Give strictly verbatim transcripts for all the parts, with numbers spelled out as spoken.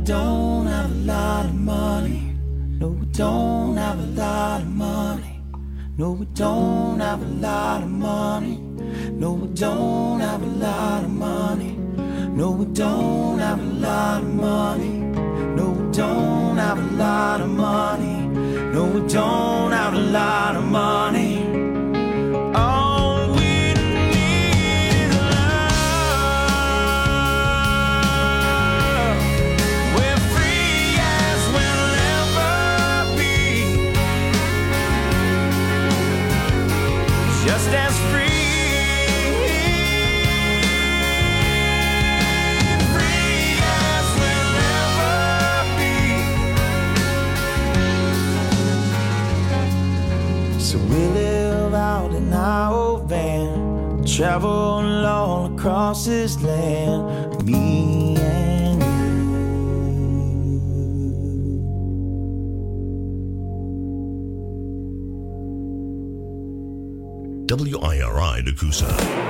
don't have a lot of money. No, we don't have a lot of money. No, we don't have a lot of money. No, we don't have a lot of money. No, we don't have a lot of money. No, we don't have a lot of money. No, we don't have a lot of money. All we need is love. We're free as we'll ever be. Just as free. We live out in our old van, travel all across this land, me and you. W I R I Nakusa.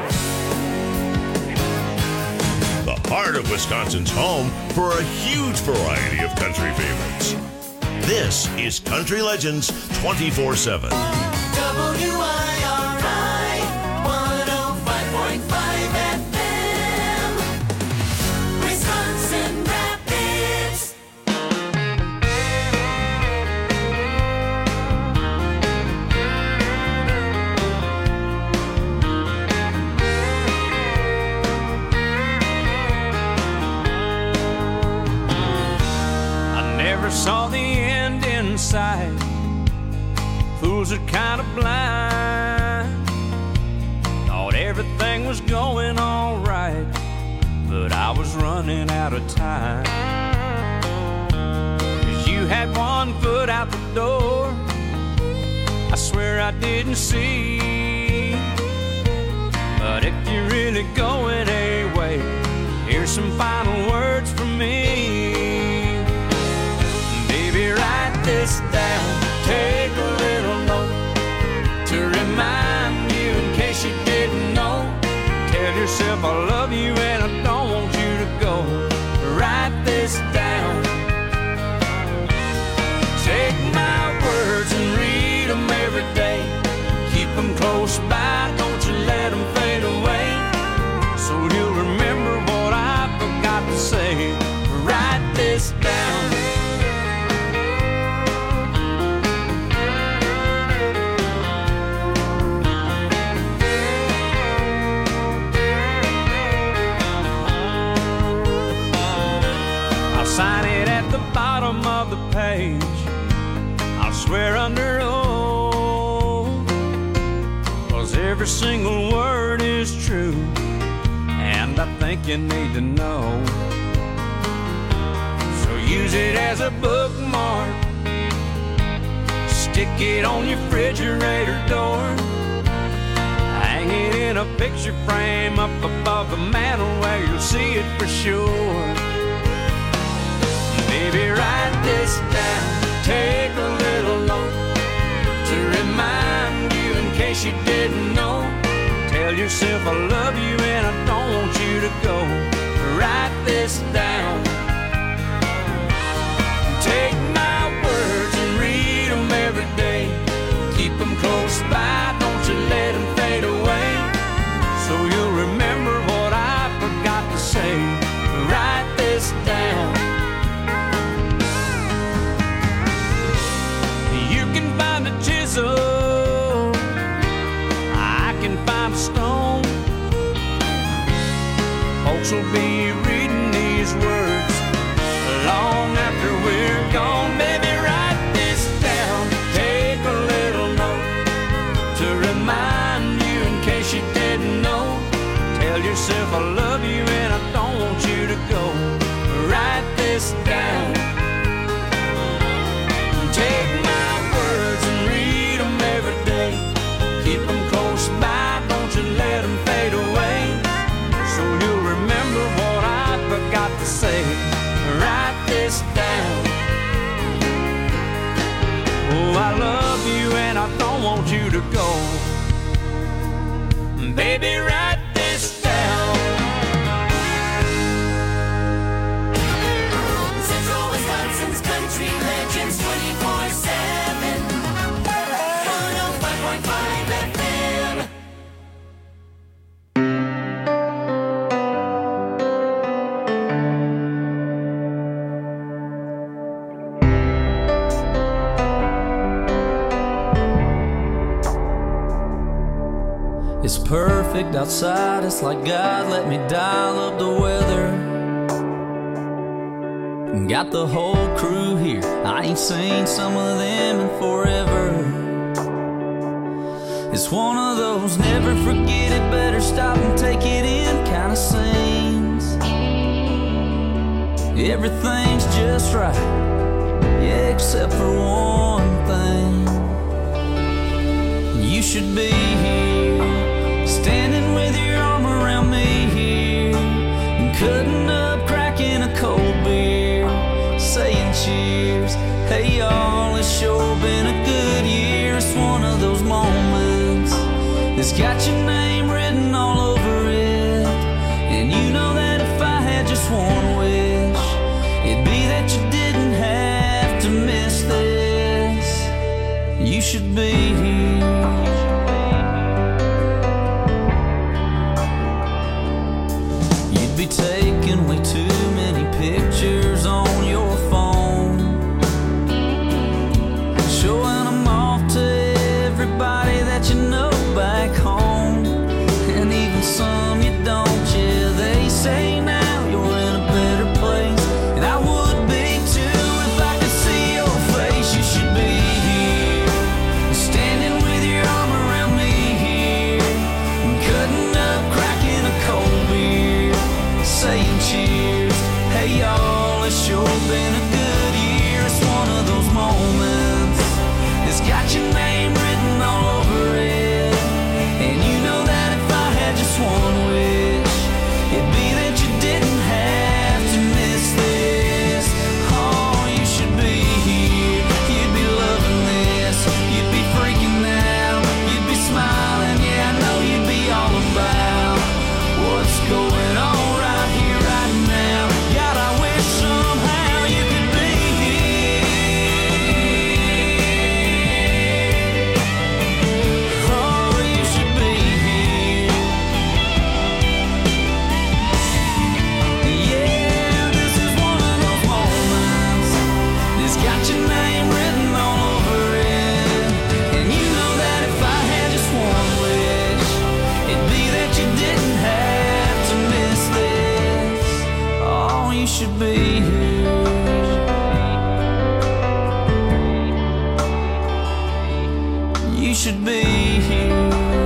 The heart of Wisconsin's home for a huge variety of country favorites. This is Country Legends twenty-four seven. W I R I one oh five point five F M, Wisconsin Rapids. I never saw the end in sight. Fools are kind of blind. Thought everything was going all right, but I was running out of time. 'Cause you had one foot out the door, I swear I didn't see. But if you're really going away, here's some final words from me. Baby, write this down, take a little note to remind you in case you didn't know. Tell yourself I love you and I don't want you to go. Write this down. Take my words and read them every day. Keep them close by, don't you let them fade away. So you'll remember what I forgot to say. Write this down. Sign it at the bottom of the page. I'll swear under oath, 'cause every single word is true, and I think you need to know. So use it as a bookmark, stick it on your refrigerator door, hang it in a picture frame up above the mantel where you'll see it for sure. Baby, write this down, take a little note to remind you in case you didn't know. Tell yourself I love you and I don't want you to go. Write this down. Take my words and read them every day. Keep them close by, don't you let them fade away. So you'll remember what I forgot to say. Write this down. Find a chisel, I can find a stone. Folks will be reading these words long after we're gone. Baby, write this down, take a little note to remind you in case you didn't know. Tell yourself I love you and I don't want you to go. Write this down. Take my words and read them every day. Keep them close by, don't you let them fade away. So you'll remember what I forgot to say. Write this down. Oh, I love you and I don't want you to go. Baby, write this down. Since outside, it's like God let me dial up the weather. Got the whole crew here, I ain't seen some of them in forever. It's one of those never forget it, better stop and take it in kind of scenes. Everything's just right, yeah, except for one thing. You should be here, standing with your arm around me here, cutting up, cracking a cold beer, saying cheers. Hey y'all, it's sure been a good year. It's one of those moments that's got your name written all over it. And you know that if I had just one wish, it'd be that you didn't have to miss this. You should be here. You'd be taking way too many pictures on your phone, showing them off to everybody that you know back home, and even some you don't. Yeah, they say now you're in a better place, and I would be too if I could see your face. You should be here, standing with your arm around me here, cutting up, cracking a cold beer, saying cheers. Hey y'all, it's sure been a good year. It's one of those moments that's got your name written all over it. And you know that if I had just one wish, it'd be that you didn't have to miss this. Oh, you should be here, you'd be loving this, you'd be freaking out, you'd be smiling. Yeah, I know you'd be all about what's going on right here, right now. God, I wish somehow you could be here. Oh, you should be here. Yeah, this is one of those moments that's got your name written all over it. And you know that if I had just one wish, it'd be that you didn't have to miss this. Oh, you should be here. You should be here.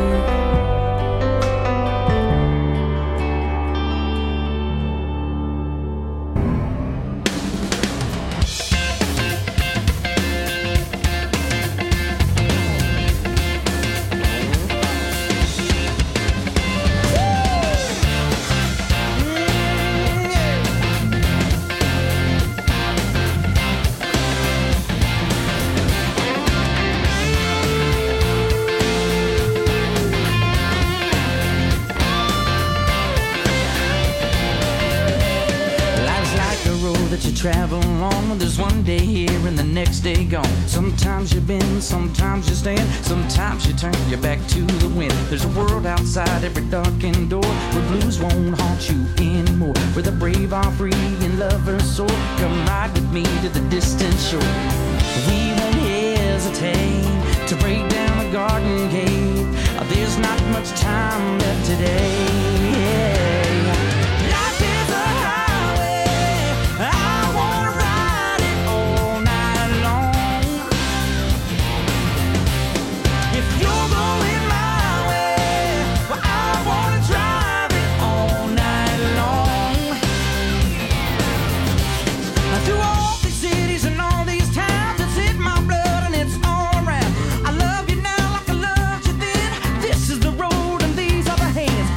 Life's like a road that you travel along. There's one day here and the next day gone. Sometimes you bend, sometimes you stand, sometimes you turn your back to the wind. There's a world outside every darkened door where blues won't haunt you anymore, where the brave are free and lovers soar. Come ride with me to the distant shore. We won't hesitate to break down a garden gate. There's not much time left today. Life is a highway, I wanna ride it all night long. If you're going my way, well, I wanna drive it all night long. Through all these cities and all these towns, it's in my blood and it's all around. I love you now like I loved you then. This is the road and these are the hands.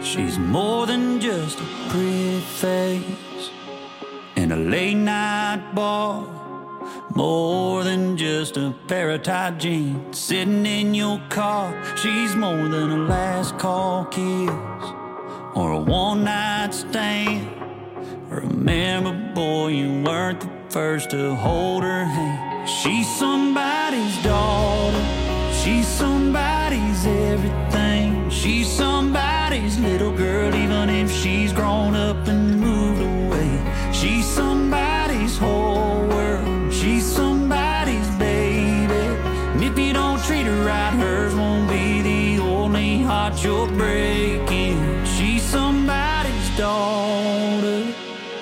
She's more than just a pretty face in a late night bar, more than just a pair of tight jeans sitting in your car. She's more than a last call kiss or a one night stand. Remember, boy, you weren't the first to hold her hand. She's somebody's daughter, she's somebody's everything. She's somebody's little girl, even if she's grown up and moved away. She's somebody's whole world, she's somebody's baby. And if you don't treat her right, hers won't be the only heart you're breaking. She's somebody's daughter.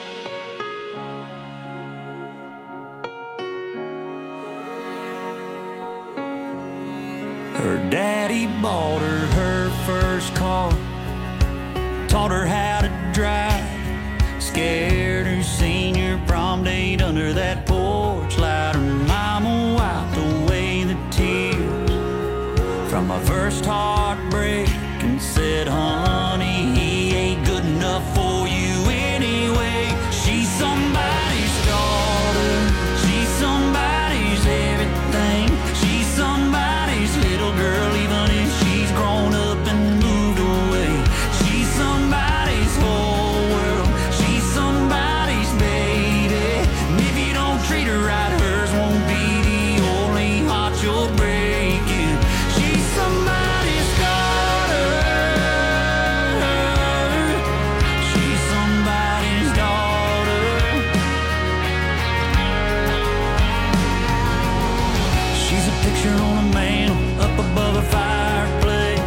Her daddy bought her her first car, taught her how to drive, scared her senior prom date under that porch light. Her mama wiped away the tears from my first heartbreak and said, honey, he ain't good enough for you anyway. She's somebody's daughter, she's somebody's everything. She's somebody's little girl, even if she's grown up and moved away. She's somebody's whole world, she's somebody's baby. And if you don't treat her right, hers won't be the only heart you're breaking. She's somebody's daughter, she's somebody's daughter. She's a picture on a mantle up above a fireplace.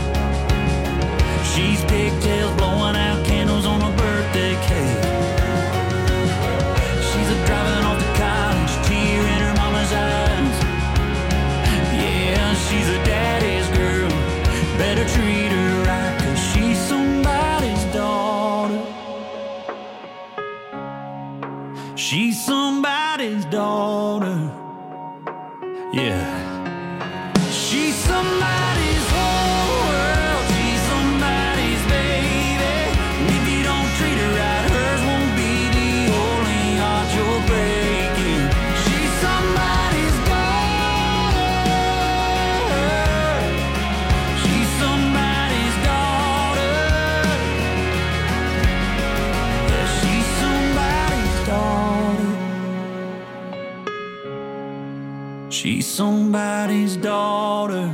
She's pigtails blowing out candles on a birthday cake. She's a driving off to college, tear in her mama's eyes. Yeah, she's a daddy's girl, better treat her right, 'cause she's somebody's daughter. She's somebody's daughter. Yeah. She's somebody's whole world, she's somebody's baby. And if you don't treat her right, hers won't be the only heart you're breaking. She's somebody's daughter, she's somebody's daughter. Yeah, she's somebody's daughter. She's somebody's daughter.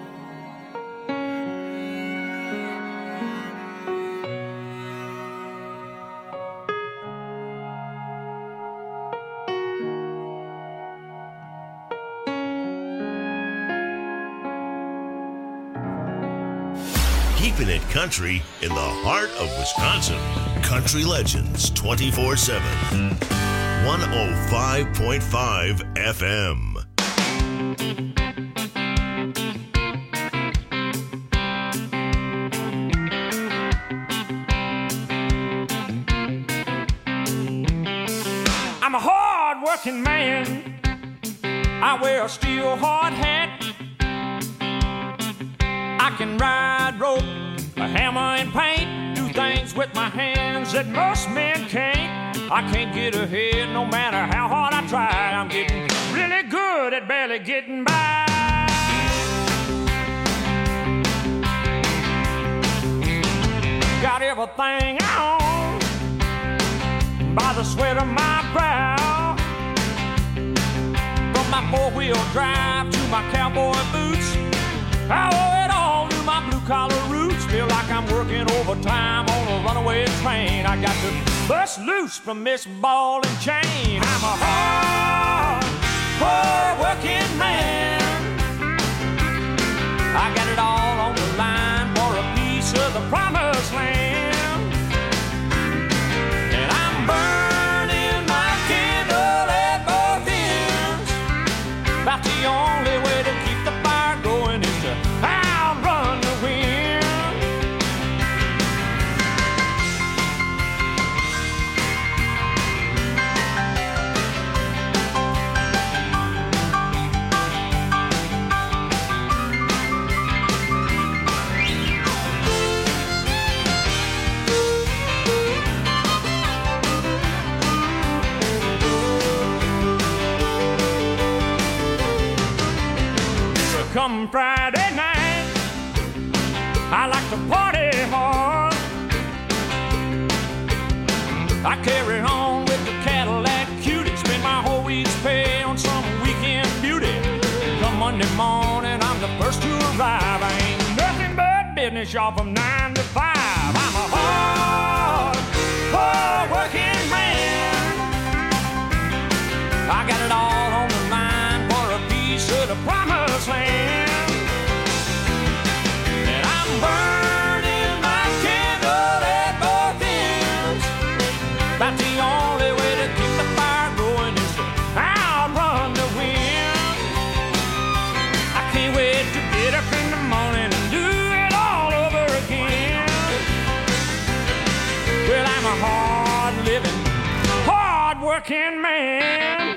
Keeping it country in the heart of Wisconsin. Country Legends twenty-four seven. one oh five point five F M. I'm a hard-working man. I wear a steel hard hat. I can ride rope, a hammer and paint, do things with my hands that most men can't. I can't get ahead no matter how hard I try. I'm getting really good at barely getting by. Got everything I own by the sweat of my brow. From my four-wheel drive to my cowboy boots, I owe it all to my blue-collar roots. Feel like I'm working overtime on a runaway train. I got to bust loose from this ball and chain. I'm a hard, hard-working man. I got it all on the line for a piece of the promised land. And I'm burning my candle at both ends. About the only way to keep the fire going is to outrun the wind. Friday night. I like to party hard. I carry on with the Cadillac Cutie, spend my whole week's pay on some weekend beauty. Come Monday morning, I'm the first to arrive. I ain't nothing but business, y'all, from nine to five. I'm a hard, hard working man. I got it all on the line for a piece of the promised land. And I'm burning my candle at both ends. That's the only way to keep the fire going is to outrun the wind. I can't wait to get up in the morning and do it all over again. Well, I'm a hard-living, hard-working man.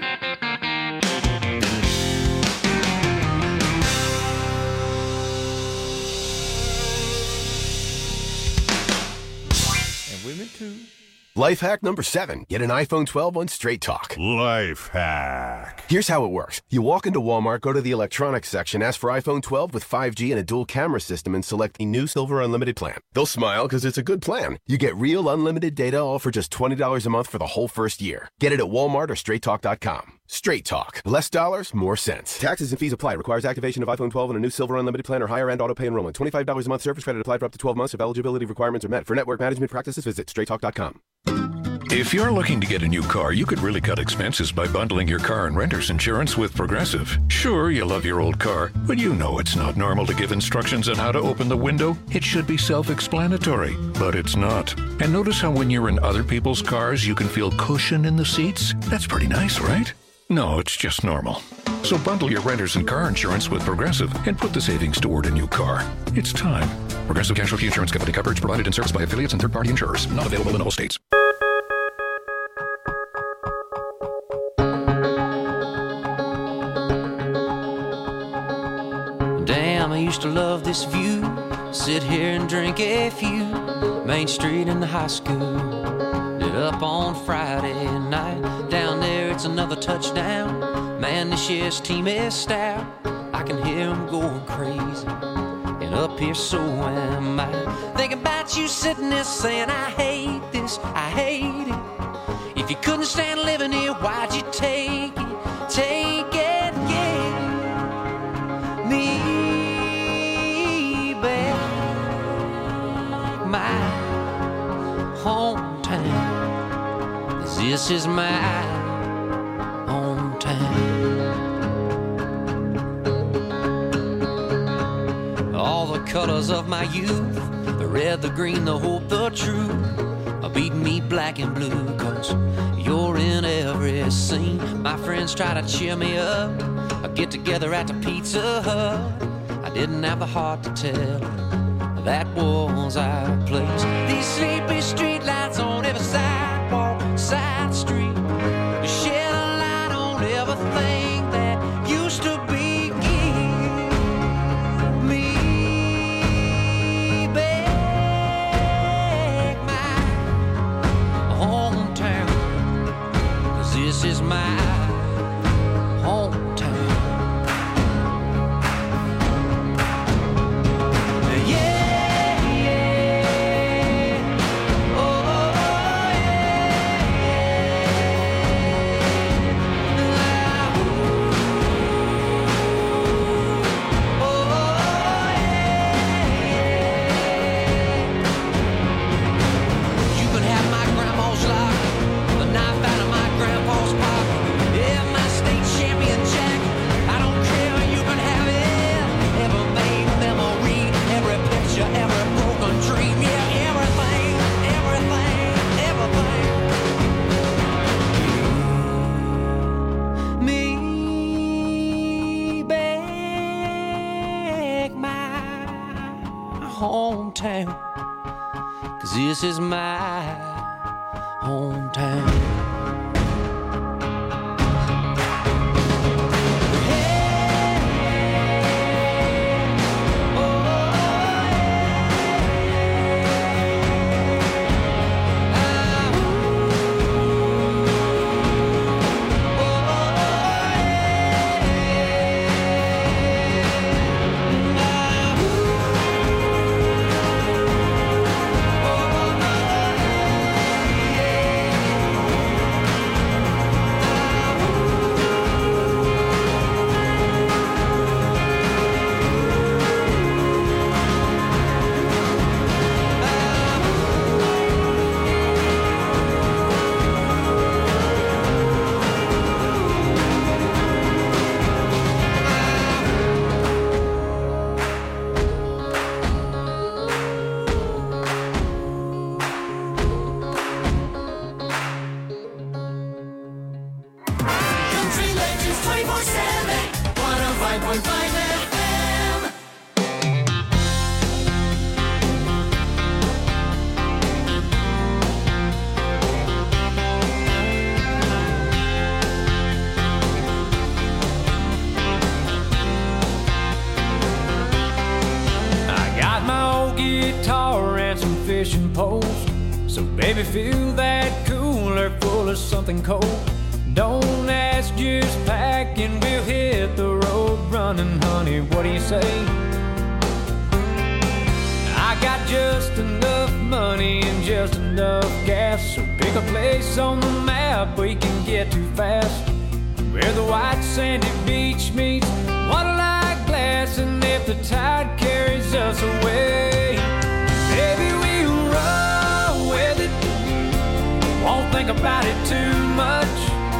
And women too. Life hack number seven. Get an iPhone twelve on Straight Talk. Life hack. Here's how it works. You walk into Walmart, go to the electronics section, ask for iPhone twelve with five G and a dual camera system, and select the new Silver Unlimited plan. They'll smile because it's a good plan. You get real unlimited data all for just twenty dollars a month for the whole first year. Get it at Walmart or straight talk dot com. Straight Talk. Less dollars, more sense. Taxes and fees apply. Requires activation of iPhone twelve and a new Silver Unlimited plan or higher end auto pay enrollment. twenty-five dollars a month service credit applied for up to twelve months if eligibility requirements are met. For network management practices, visit straight talk dot com. If you're looking to get a new car, you could really cut expenses by bundling your car and renter's insurance with Progressive. Sure, you love your old car, but you know it's not normal to give instructions on how to open the window. It should be self-explanatory, but it's not. And notice how when you're in other people's cars, you can feel cushion in the seats? That's pretty nice, right? No, it's just normal. So bundle your renter's and car insurance with Progressive and put the savings toward a new car. It's time. Progressive Casualty Insurance Company. Coverage provided and serviced by affiliates and third-party insurers. Not available in all states. Damn, I used to love this view. Sit here and drink a few. Main Street in the high school. Lit up on Friday night. Down there it's another touchdown. Man, this year's team is stout. I can hear them going crazy. And up here so am I. Thinking about you sitting there saying I hate this, I hate it. If you couldn't stand living here, why'd you take it, take it, yeah. Me back, my hometown. 'Cause this is my hometown. All the colors of my youth, the red, the green, the hope, the truth, are beating me black and blue. 'Cause you're in every scene. My friends try to cheer me up. I get together at the Pizza Hut. I didn't have the heart to tell her that was our place. These sleepy street lights on every sidewalk, side street, shed a light on everything that used to be. Give me back my hometown, 'cause this is my hometown. Hometown, 'cause this is my hometown. guitar and some fishing poles. So baby, fill that cooler full of something cold. Don't ask, just pack and we'll hit the road running, honey. What do you say? I got just enough money and just enough gas, so pick a place on the map we can get to fast, where the white sandy beach meets water-like glass. And if the tide carries us away, baby, we'll roll with it. Won't think about it too much.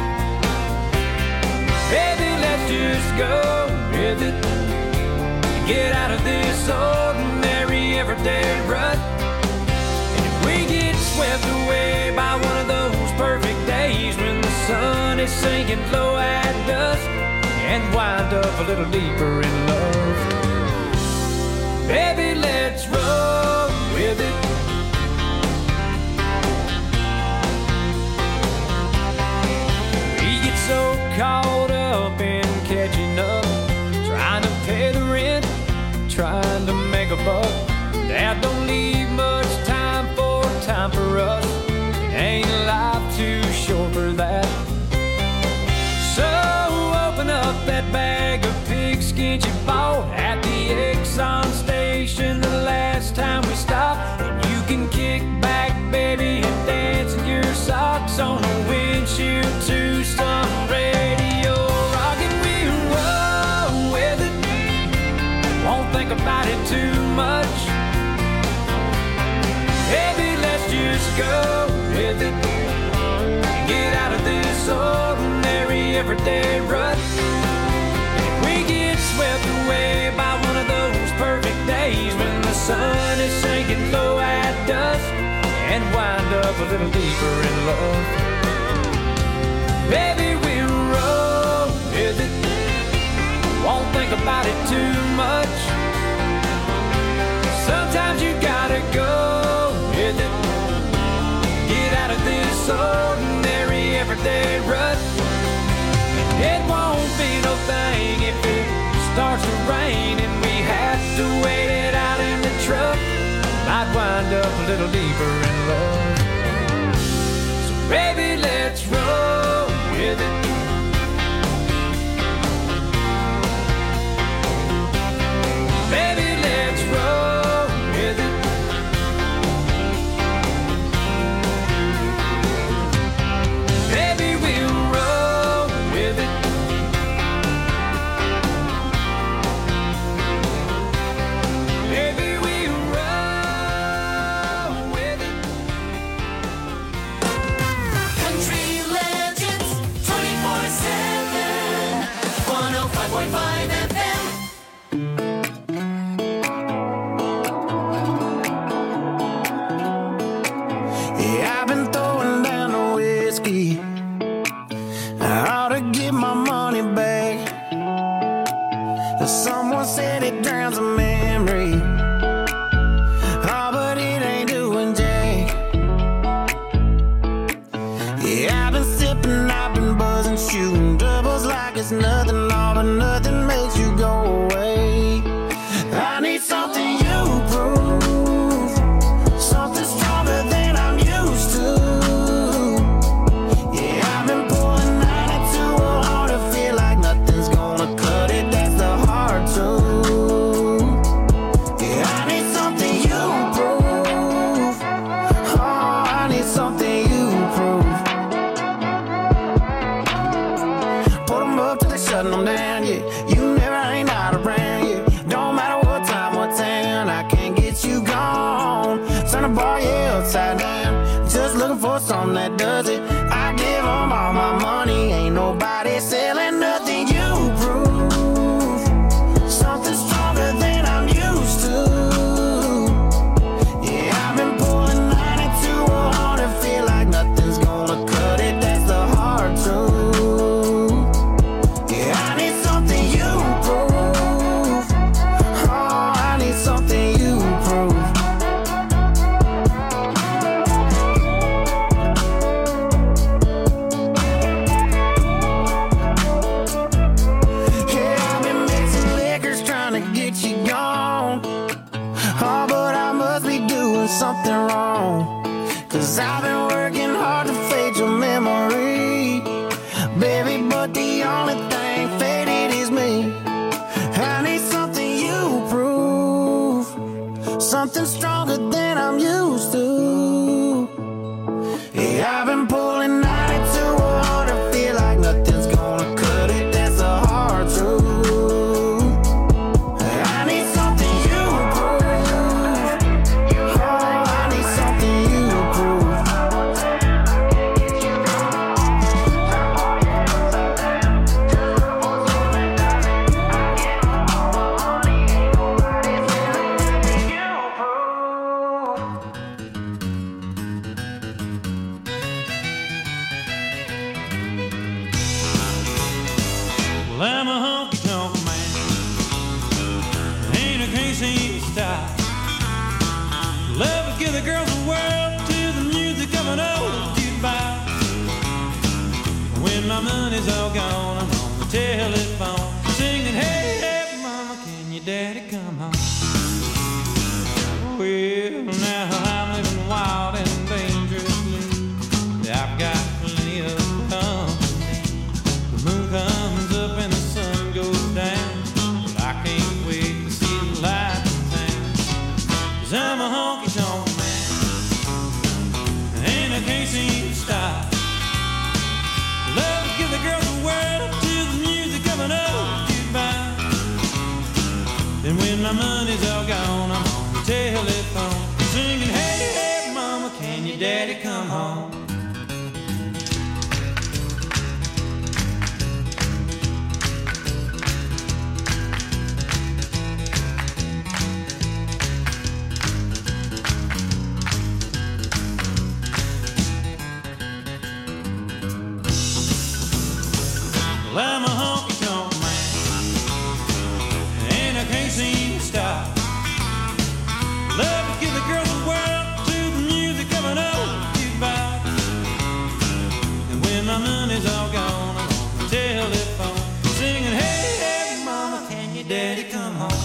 Baby, let's just go with it. Get out of this ordinary everyday rut. And if we get swept away by one of those perfect days when the sun is sinking low at dusk, and wind up a little deeper in love, baby, let's roll with it. We get so caught up in catching up, trying to pay the rent, trying to make a buck, that don't leave much time for time for us. It ain't life too short for that. So open up that bag of pigskin you bought at the Exxon station the last time we stopped, and you can kick back, baby, and dance in your socks on the windshield to some radio rock, and we'll roll with it. Won't think about it too much. Baby, let's just go with it. Get out of this ordinary everyday rut. If we get swept away by one of those perfect days when the sun is sinking low at dusk, and wind up a little deeper in love, baby, we'll roll with it. Won't think about it too much. Sometimes you gotta go with it. Get out of this ordinary everyday rut. It won't be no thing if it starts to rain and we have to wait it out in the truck. Might wind up a little deeper in love. So baby, let's roll with it. Baby, let's roll with it. Baby, we'll roll with it. Baby, we'll roll with it. Country Legends twenty-four seven, one oh five point five F M. Yeah, I've been throwing down the whiskey. I ought to get my money back. Someone said it drowns a memory. Oh, but it ain't doing jack. Yeah, I've been sipping, I've been buzzing, shooting doubles like it's nothing. All but nothing makes you go away. I need something you prove, something stronger than I'm used to. Yeah, I've been pulling ninety-two hard to feel like nothing's gonna cut it. That's the hard truth. Yeah, I need something you prove. Oh, I need something you prove. Put 'em up till they shutting them down, yeah. You never ain't out around, yeah. Don't matter what time, what town, I can't get you gone. Turn the bar, yeah, upside down. Just looking for something that does it. I give 'em all my money, ain't nobody selling nothing. You prove something stronger than I'm used to. Yeah, I've been pulling ninety-two hard to feel like nothing's gonna cut it. That's the hard truth. Yeah, I need something you prove. Oh, I need something you prove. something wrong. Cause I've been working hard to fade your memory, baby, but the only thing faded is me. I need something you prove, something stronger than I'm used to. Yeah, I've been pulling ninety-two oh one to feel like nothing's gonna cut it. That's a hard truth. I need something you prove. Oh, I need something you prove. Well, I'm a honky-tonk man. Ain't a crazy style. Love to give the girls the world to the music of an old jukebox. When my money's all gone, I'm on the telephone singing, hey, hey, mama, can your daddy come home? Well, now I'm living wild and dangerously. I've got plenty of company. The moon comes up and the sun goes down, but I can't wait to see the light in town. 'Cause I'm a honky-tonk man, and I can't seem to stop. Love to give the girls the world to the music of an old jukebox. And when my money's all gone, I'm on the telephone singing, hey, hey, mama, can your daddy come home? Well, I'm a honky-tonk man, and I can't seem to stop. Love to give the girls the world to the music of an old jukebox. And when my money's all gone, I'm on the telephone singing, hey, hey, mama, can your daddy come home?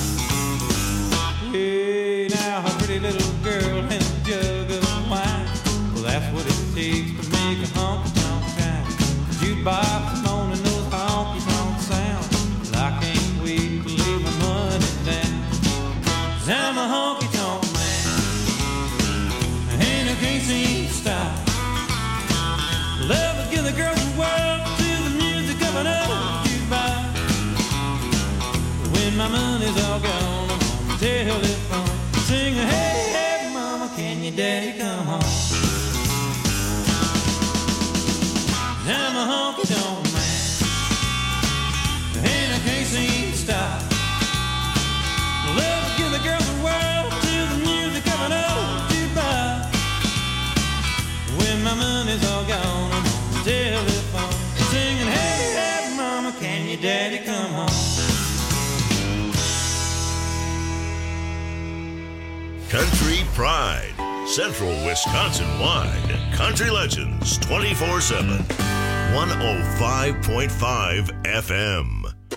Hey, now a pretty little girl and a jug of wine. Well, that's what it takes to make a honky-tonk time. Jukebox moaning those honky-tonk sounds. Well, I can't wait to lay my money down. 'Cause I'm a honky-tonk man, and I can't seem to stop. Love to give the girls the world to the music of an old jukebox. When my money's all gone, I'm on the telephone singing, hey, hey, mama, can your daddy come home? I'm a honky-tonk man, and I can't seem to stop. Love to give the girls the world to the music of an old jukebox. When my money's all gone, I'm on the telephone singing, hey, hey, mama, can your daddy come home? Country Pride, Central Wisconsin-wide. Country Legends twenty-four seven. one oh five point five F M.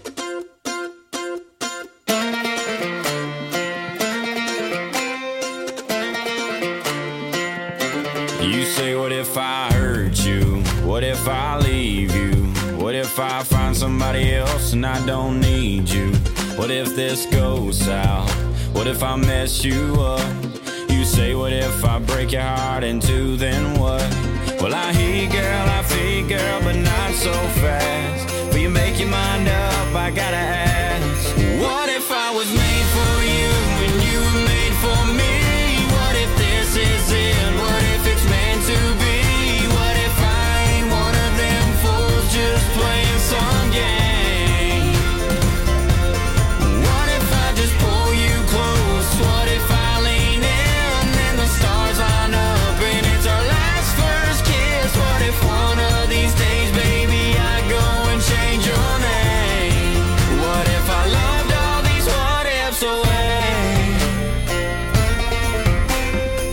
You say, what if I hurt you? What if I leave you? What if I find somebody else and I don't need you? What if this goes south? What if I mess you up? You say, what if I break your heart in two, then what? Well, I hear you, girl, I feel you, girl, but not so fast. Will you make your mind up? I gotta ask. What if I was made for you and you were made for me? What if this is it? What if it's meant to be? What if I ain't one of them fools just playing some game? What if I just pull you close? What if I lean in and the stars line up and it's our last first kiss? What if one of these days, baby, I go and change your name? What if I loved all these what ifs away?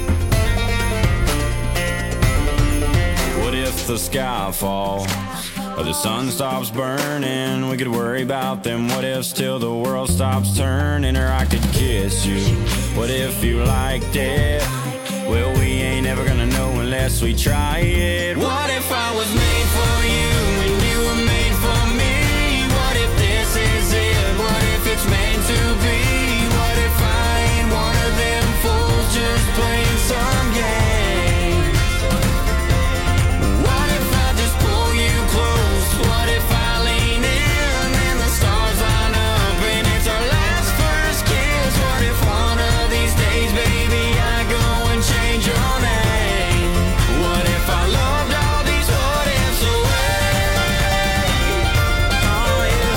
What if the sky falls? or the sun stops burning. We could worry about them what ifs till the world stops turning. Or I could kiss you, what if you liked it? Well, we ain't ever gonna know unless we try it. What if I was made for you and you were made for me? What if this is it? What if it's meant to be? What if I ain't one of them fools just playing some game? What if I just pull you close? What if I lean in and the stars line up and it's our last first kiss? What if one of these days, baby, I go and change your name? What if I loved all these what ifs away? Oh yeah.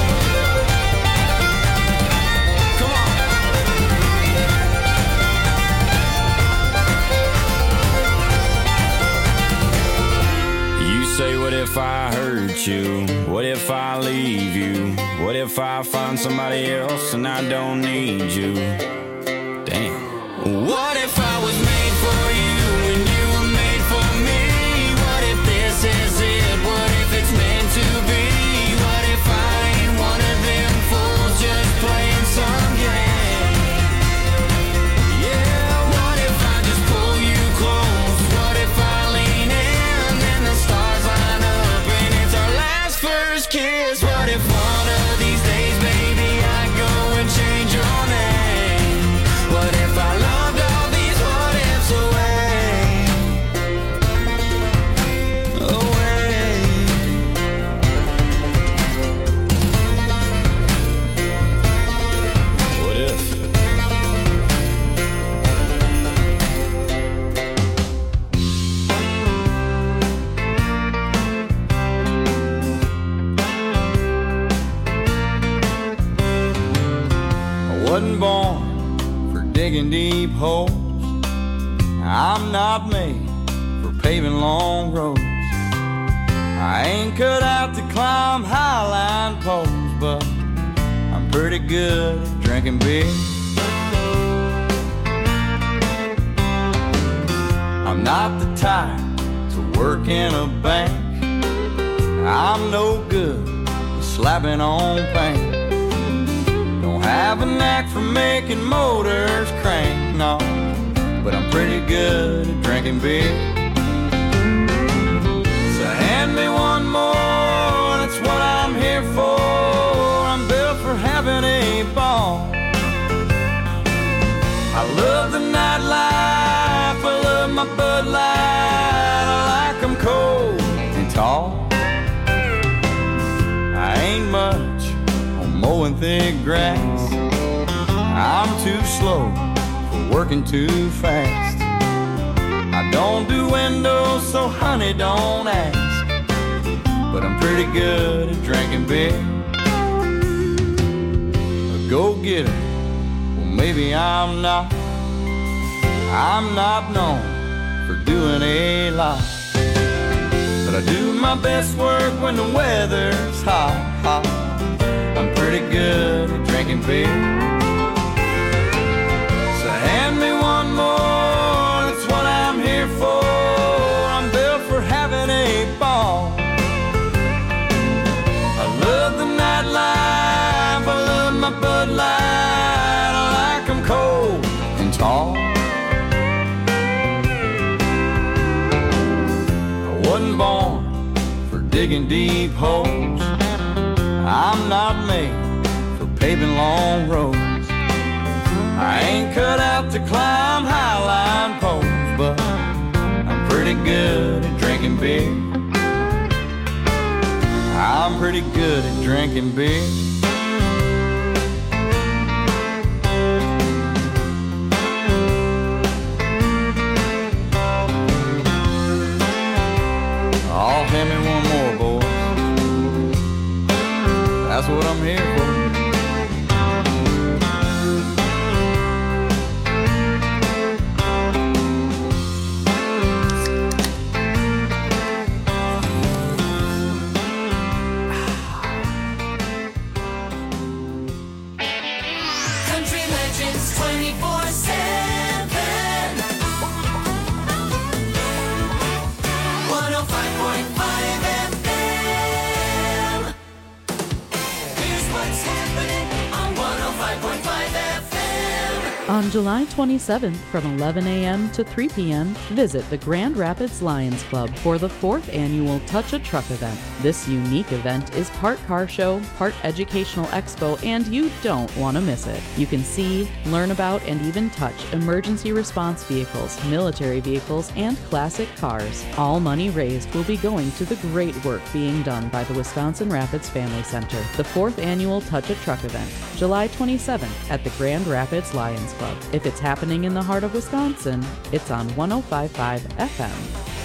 Come on. You say, what if I hurt you? What if I leave you? What if I find somebody else and I don't need you? Damn. What if I was made for you and you were made for me? What if this is it? What if it's meant to be? What if I ain't one of them fools just playing some game? Yeah, what if I just pull you close? What if I lean in and the stars line up and it's our last first kiss? What if one of these days, baby, I go and change your name? What if I loved all these what ifs away? Away. What if? I wasn't born for digging deep holes. I'm not made for paving long roads. I ain't cut out to climb highline poles, but I'm pretty good at drinking beer. I'm not the type to work in a bank. I'm no good at slapping on paint. Don't have a knack for making motors crank, no, but I'm pretty good at drinking beer. So hand me one more, that's what I'm here for. I'm built for having a ball. I love the nightlife, I love my Bud Light. I like 'em cold and tall. I ain't much on mowing thick grass. I'm too slow for working too fast. I don't do windows, so honey, don't ask. But I'm pretty good at drinking beer. A go-getter, well maybe I'm not. I'm not known for doing a lot, but I do my best work when the weather's hot, hot. I'm pretty good at drinking beer. So hand me one more, that's what I'm here for. I'm built for having a ball. I love the nightlife, I love my Bud Light. I like 'em cold and tall. I wasn't born for digging deep holes. I'm not made for paving long roads. I ain't cut out to climb highline poles, but I'm pretty good at drinking beer. I'm pretty good at drinking beer. Oh, hand me one more, boys. That's what I'm here for. Country Legends twenty-four seven. one oh five point five F M. On July twenty-seventh from eleven a.m. to three p.m., visit the Grand Rapids Lions Club for the fourth annual Touch a Truck event. This unique event is part car show, part educational expo, and you don't want to miss it. You can see, learn about, and even touch emergency response vehicles, military vehicles, and classic cars. All money raised will be going to the great work being done by the Wisconsin Rapids Family Center. The fourth annual Touch a Truck event, July twenty-seventh at the Grand Rapids Lions Club. If it's happening in the heart of Wisconsin, it's on one oh five point five F M.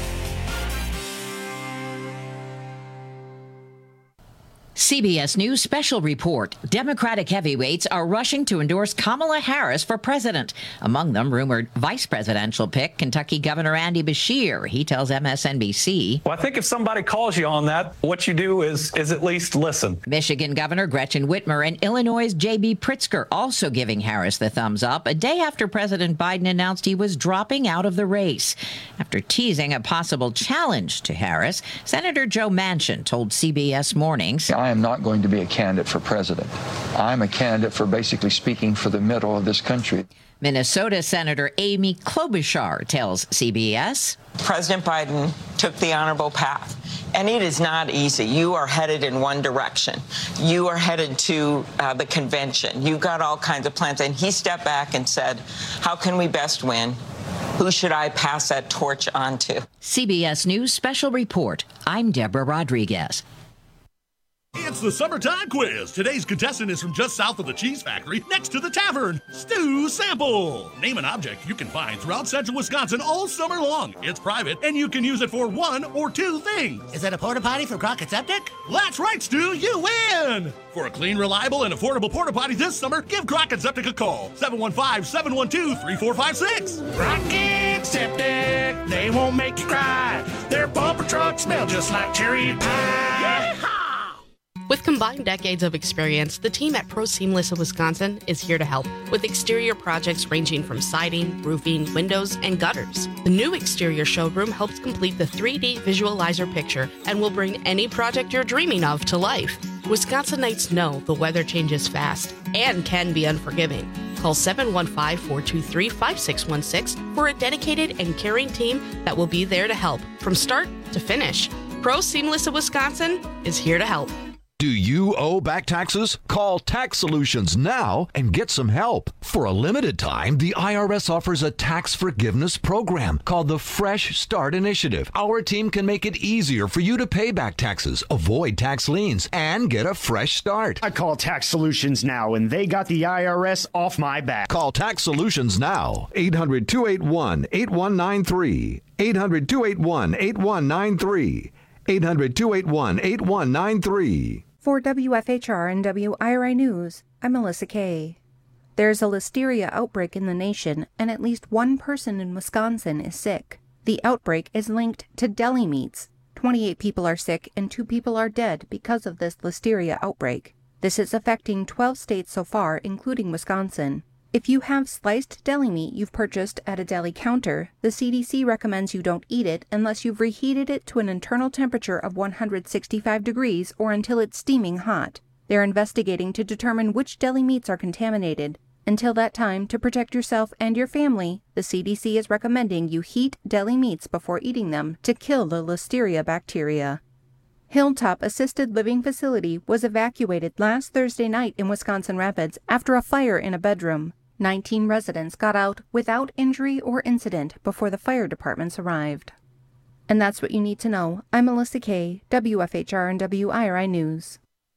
C B S News special report. Democratic heavyweights are rushing to endorse Kamala Harris for president. Among them, rumored vice presidential pick, Kentucky Governor Andy Beshear. He tells M S N B C. Well, I think if somebody calls you on that, what you do is, is at least listen. Michigan Governor Gretchen Whitmer and Illinois' J B Pritzker also giving Harris the thumbs up a day after President Biden announced he was dropping out of the race. After teasing a possible challenge to Harris, Senator Joe Manchin told C B S Mornings, I am not going to be a candidate for president. I'm a candidate for basically speaking for the middle of this country. Minnesota Senator Amy Klobuchar tells C B S. President Biden took the honorable path, and it is not easy. You are headed in one direction. You are headed to uh, the convention. You got all kinds of plans, and he stepped back and said, how can we best win? Who should I pass that torch on to? C B S News special report. I'm Deborah Rodriguez. It's the summertime quiz. Today's contestant is from just south of the cheese factory, next to the tavern. Stu Sample. Name an object you can find throughout central Wisconsin all summer long. It's private, and you can use it for one or two things. Is that a porta potty for Crockett Septic? That's right, Stu. You win. For a clean, reliable, and affordable porta potty this summer, give Crockett Septic a call. seven one five, seven one two, three four five six. Crockett Septic, they won't make you cry. Their bumper trucks smell just like cherry pie. Yeehaw! With combined decades of experience, the team at Pro Seamless of Wisconsin is here to help with exterior projects ranging from siding, roofing, windows, and gutters. The new exterior showroom helps complete the three D visualizer picture and will bring any project you're dreaming of to life. Wisconsinites know the weather changes fast and can be unforgiving. Call seven one five, four two three, five six one six for a dedicated and caring team that will be there to help from start to finish. Pro Seamless of Wisconsin is here to help. Do you owe back taxes? Call Tax Solutions now and get some help. For a limited time, the I R S offers a tax forgiveness program called the Fresh Start Initiative. Our team can make it easier for you to pay back taxes, avoid tax liens, and get a fresh start. I call Tax Solutions now, and they got the I R S off my back. Call Tax Solutions now. eight hundred, two eight one, eight one nine three. eight hundred, two eight one, eight one nine three. eight hundred, two eight one, eight one nine three. For W F H R and W I R I News, I'm Melissa Kay. There's a listeria outbreak in the nation, and at least one person in Wisconsin is sick. The outbreak is linked to deli meats. twenty-eight people are sick and two people are dead because of this listeria outbreak. This is affecting twelve states so far, including Wisconsin. If you have sliced deli meat you've purchased at a deli counter, the C D C recommends you don't eat it unless you've reheated it to an internal temperature of one hundred sixty-five degrees or until it's steaming hot. They're investigating to determine which deli meats are contaminated. Until that time, to protect yourself and your family, the C D C is recommending you heat deli meats before eating them to kill the listeria bacteria. Hilltop Assisted Living Facility was evacuated last Thursday night in Wisconsin Rapids after a fire in a bedroom. nineteen residents got out without injury or incident before the fire departments arrived. And that's what you need to know. I'm Melissa Kay, W F H R and W I R I News.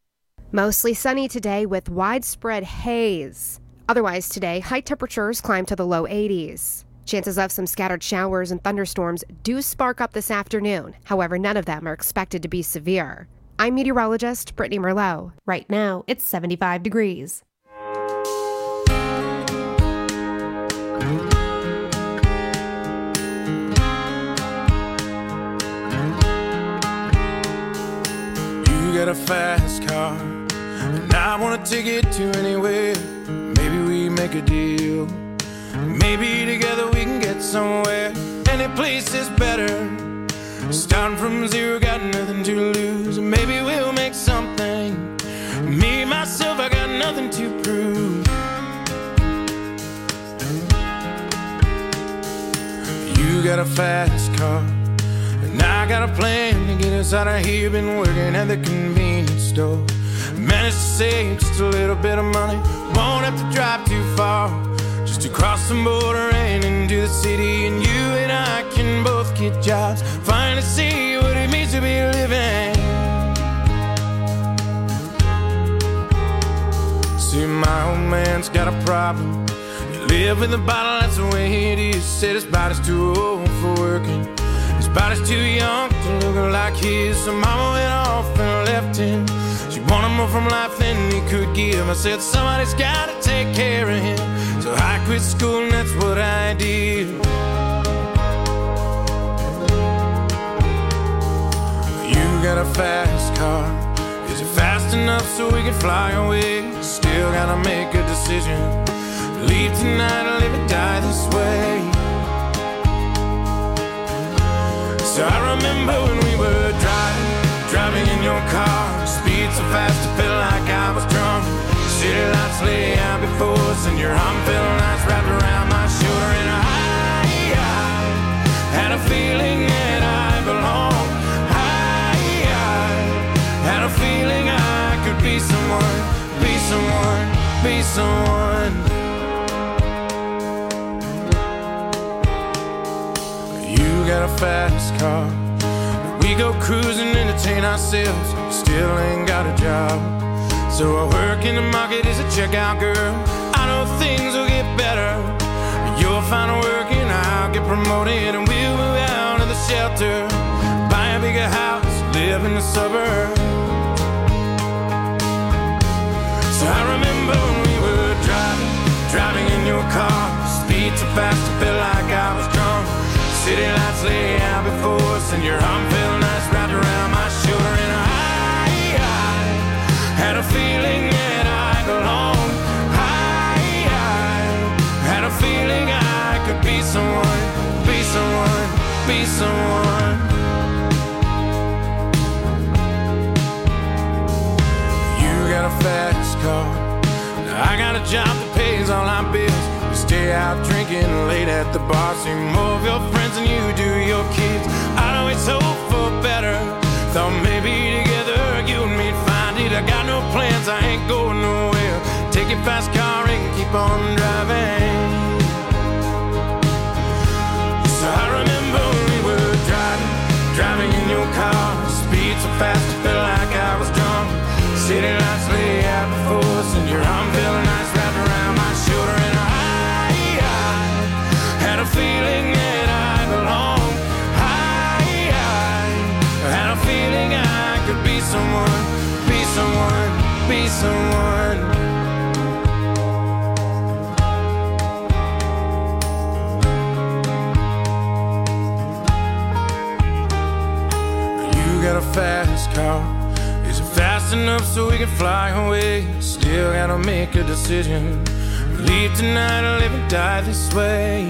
Mostly sunny today with widespread haze. Otherwise today, high temperatures climb to the low eighties. Chances of some scattered showers and thunderstorms do spark up this afternoon. However, none of them are expected to be severe. I'm meteorologist Brittany Merlot. Right now, it's seventy-five degrees. You got a fast car, and I want to take it to anywhere. Maybe we make a deal. Maybe together we can get somewhere. Any place is better. Starting from zero, got nothing to lose. Maybe we'll make something. Me, myself, I got nothing to prove. got a fast car, and I got a plan to get us out of here. Been working at the convenience store, managed to save just a little bit of money. Won't have to drive too far, just to cross the border and into the city. And you and I can both get jobs, finally see what it means to be living. See, my old man's got a problem. He live with a bottle, that's the way it is. Said his body's too old for working, his body's too young to look like his. So mama went off and left him. She wanted more from life than he could give. I said somebody's gotta take care of him, so I quit school and that's what I did. You got a fast car, is it fast enough so we can fly away? Still gotta make a decision, leave tonight or live or die this way. So I remember when we were driving, driving in your car, speed so fast I felt like I was drunk. City lights lay out before us and your arm felt nice wrapped around my shoulder. And I, I had a feeling that I belonged. I, I had a feeling I could be someone, be someone, be someone. You got a fast car, we go cruising, entertain ourselves, still ain't got a job. So I work in the market as a checkout girl. I know things will get better, you'll find work and I'll get promoted, and we'll move out of the shelter, buy a bigger house, live in the suburbs. So I remember when we were driving, driving in your car, speed so fast I felt like I was drunk. City lights lay out before us and your arm felt nice wrapped around my shoulder. And I, I had a feeling that I belonged. I, I had a feeling I could be someone, be someone, be someone. You got a fast car, I got a job that pays all our bills. We stay out drinking late at the bar, see more of your friends than you do your kids. I'd always hope for better, thought maybe together you and me'd find it. I got no plans, I ain't going nowhere. Take your fast car and keep on driving. So I remember when we were driving, driving in your car, speed so fast I felt like I was drunk. City lights lay out before us and your arm felt nice wrapped around my shoulder. And I, I had a feeling that I belonged. I, I had a feeling I could be someone, be someone, be someone. You got a fast car, is it fast enough so we can fly away? Still gotta make a decision, leave tonight or live and die this way.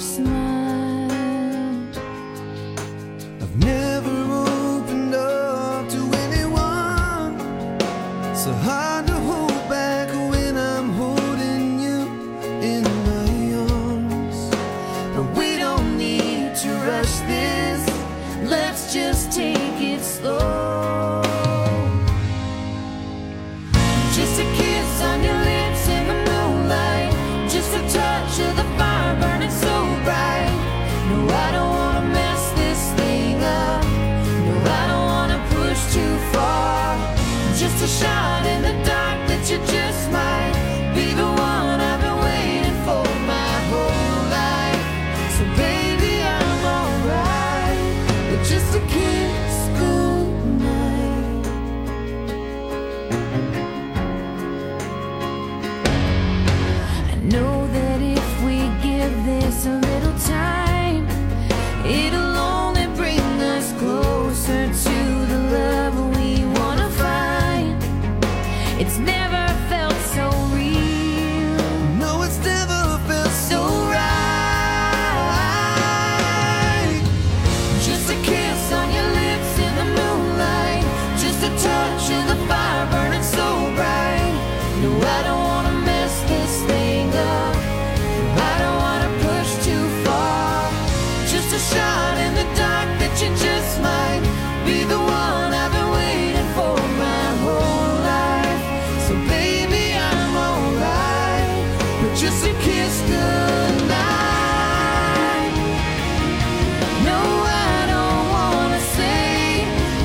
smile. I've never opened up to anyone, so hard to hold back when I'm holding you in my arms. But we don't need to rush this, let's just take it slow. Just a kiss on your lips in the moonlight, just a touch of the fire burning so bright. No, I don't wanna mess this thing up, no, I don't wanna push too far. Just a shot in the dark that you just might be the one I've been waiting for my whole life. So baby, I'm alright with just a kiss goodnight. I know that if we give this a little time, it'll only bring us closer to the love we wanna find. It's never felt so real. No, it's never felt so right. Just a kiss on your lips in the moonlight, just a touch of the fire burning so bright. No, I don't wanna mess this thing up, I don't wanna push too far. Just a shot in the dark that you just might be the one I've been waiting for my whole life. So baby, I'm alright with just a kiss goodnight. No, I don't wanna say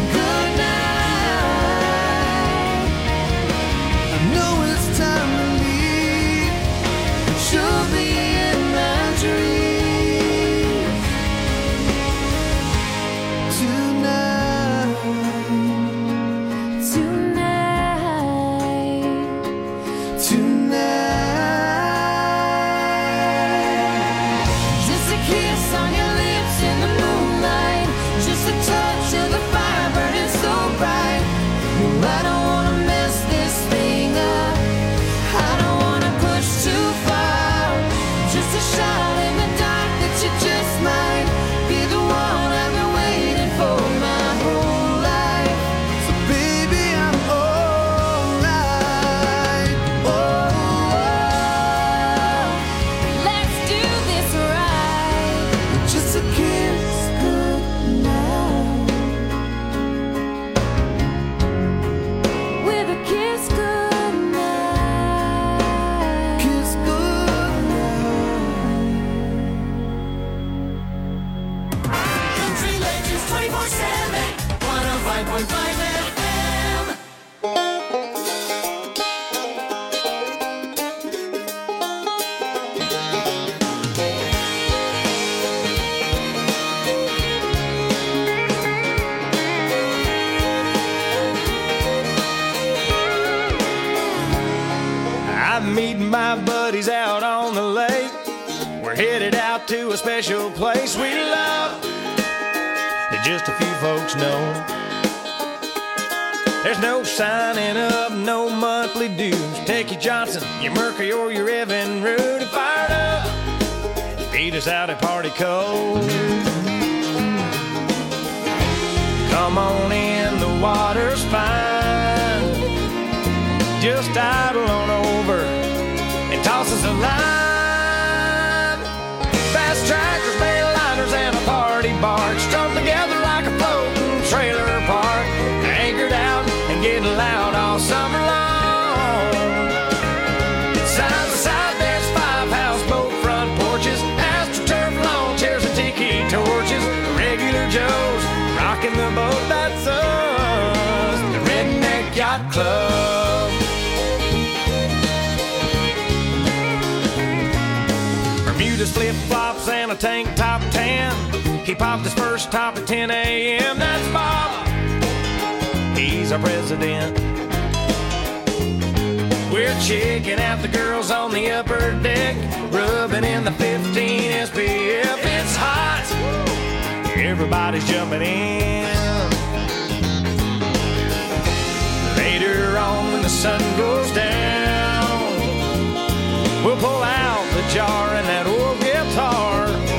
goodnight. I know it's time to leave, she'll be in my dreams tonight, tonight, tonight. Just a kiss on your lips in the moonlight, just a touch of the fire burning so bright. No, I don't wanna mess this thing up, I don't wanna push too far. Just a shot in the dark that you just might be the one I've been waiting for my whole life. So baby, I'm alright. Oh, let's do this right. Just a kiss goodnight. With a kiss goodnight. Kiss goodnight. Country Legends twenty-four seven, one oh five point five F M. I'm meeting my buddies out on the lake. We're headed out to a special place we love that just a few folks know. There's no signing up, no monthly dues. Take your Johnson, your Mercury, or your Evan Rudy fired up. Beat us out at Party Cove. Come on in, the water's fine. Just idle on over and toss us a line. Fast tractors, mainliners, and a party barge strung together like a floating trailer park. Anchored out and getting loud all summer long. Side by side, there's five houseboat front porches, AstroTurf lawn chairs and tiki torches. Regular Joes rocking the boat, that's us, the Redneck Yacht Club. Bermuda's flip-flops and a tank top tan. He popped his first top at ten a.m. That's Bob, he's our president. We're checking out the girls on the upper deck, rubbing in the fifteen S P F. It's hot, everybody's jumping in. Later on when the sun goes down, we'll pull out the jar and that old guitar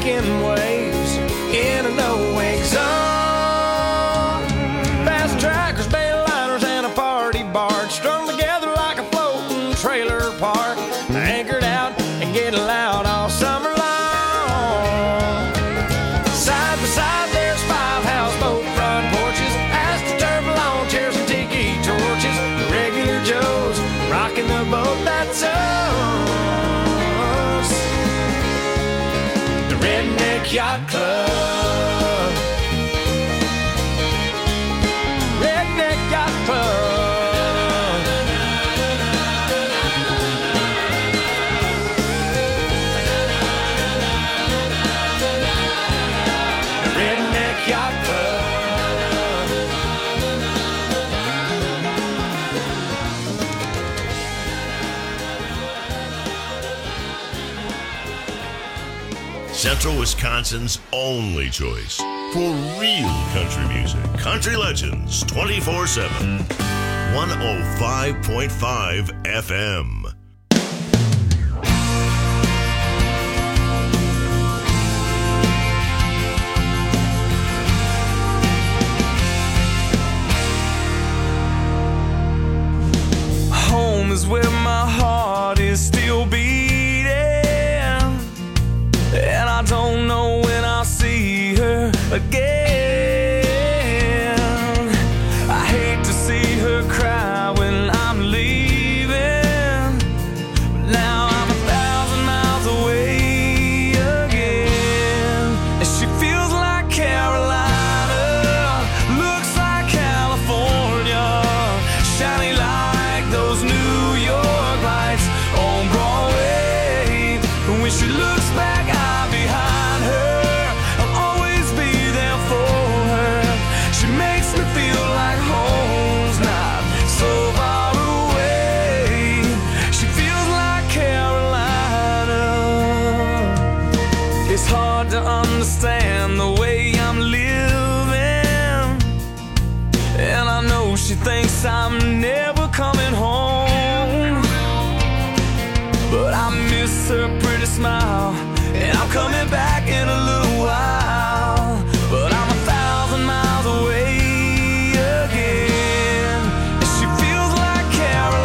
making waves in a no-wake zone. Fast trackers, bayliners, and a party barge strung together like a floating trailer park, anchored out and getting loud all summer long. Side by side, there's five houseboat front porches, astroturf lawn chairs and tiki torches. The regular Joes rocking the boat that's us. The Redneck Yacht Club. Redneck Yacht Club. The Redneck Yacht Club. Central Wisconsin's only choice for real country music. Country Legends twenty-four seven. one oh five point five F M. Home is where my heart is still beating, and I don't know when I'll see her again. I hate to see her cry when I'm leaving, but now I'm a thousand miles away again, and she